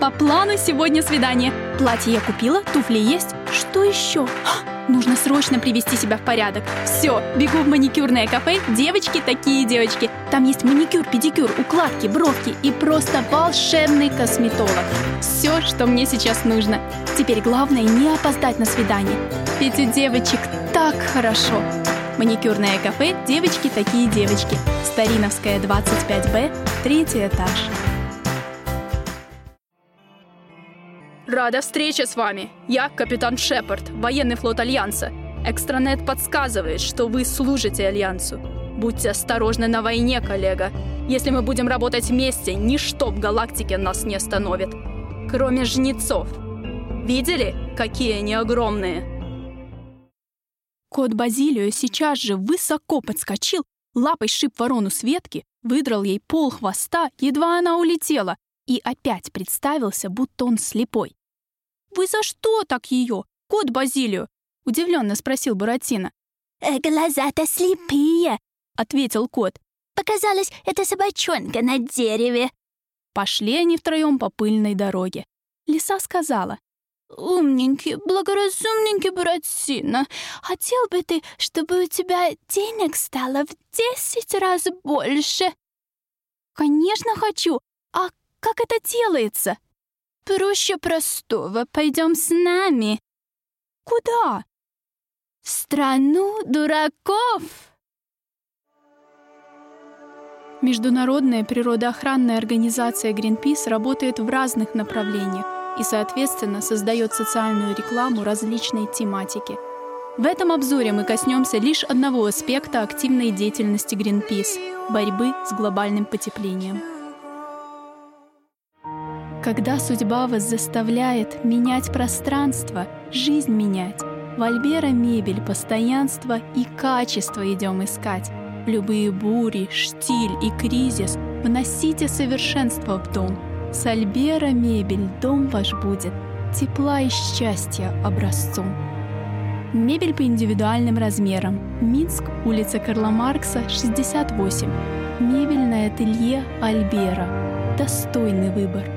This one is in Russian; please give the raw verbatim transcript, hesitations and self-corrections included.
По плану сегодня свидание. Платье я купила, туфли есть. Что еще? А, нужно срочно привести себя в порядок. Все, бегу в маникюрное кафе. Девочки такие девочки. Там есть маникюр, педикюр, укладки, бровки и просто волшебный косметолог. Все, что мне сейчас нужно. Теперь главное не опоздать на свидание. Ведь у девочек так хорошо. Маникюрное кафе «Девочки такие девочки». Стариновская, двадцать пять Б, третий этаж. Рада встрече с вами. Я капитан Шепард, военный флот Альянса. Экстранет подсказывает, что вы служите Альянсу. Будьте осторожны на войне, коллега. Если мы будем работать вместе, ничто в галактике нас не остановит. Кроме жнецов. Видели, какие они огромные? Кот Базилио сейчас же высоко подскочил, лапой сшиб ворону с ветки, выдрал ей пол хвоста, едва она улетела, и опять представился, будто он слепой. «Вы за что так ее, кот Базилио?» — удивленно спросил Буратино. «Э, «Глаза-то слепые», — ответил кот. «Показалось, это собачонка на дереве». Пошли они втроем по пыльной дороге. Лиса сказала: «Умненький, благоразумненький Буратино, хотел бы ты, чтобы у тебя денег стало в десять раз больше?» «Конечно хочу. А как это делается?» «Проще простого. Пойдем с нами». «Куда?» «В страну дураков». Международная природоохранная организация Greenpeace работает в разных направлениях и, соответственно, создает социальную рекламу различной тематики. В этом обзоре мы коснемся лишь одного аспекта активной деятельности Greenpeace – борьбы с глобальным потеплением. Когда судьба вас заставляет менять пространство, жизнь менять, в Альберо Мебель постоянство и качество идем искать. В любые бури, штиль и кризис вносите совершенство в дом. С Альберо Мебель дом ваш будет тепла и счастья образцом. Мебель по индивидуальным размерам. Минск, улица Карла Маркса, шестьдесят восемь. Мебельное ателье Альберо. Достойный выбор.